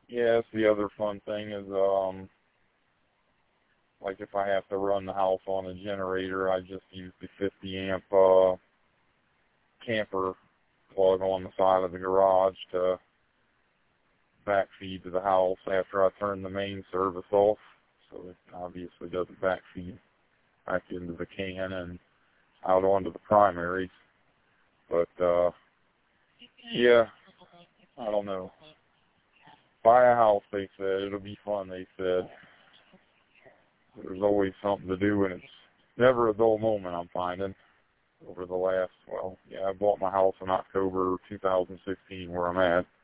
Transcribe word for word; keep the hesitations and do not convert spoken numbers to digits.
yes, the other fun thing is, um, like if I have to run the house on a generator, I just use the fifty amp uh, camper plug on the side of the garage to backfeed to the house after I turn the main service off. So it obviously doesn't backfeed back into the can and out onto the primaries. But, uh, yeah, I don't know. Buy a house, they said. It'll be fun, they said. There's always something to do, and it's never a dull moment, I'm finding, over the last, well, yeah, I bought my house in October two thousand sixteen where I'm at.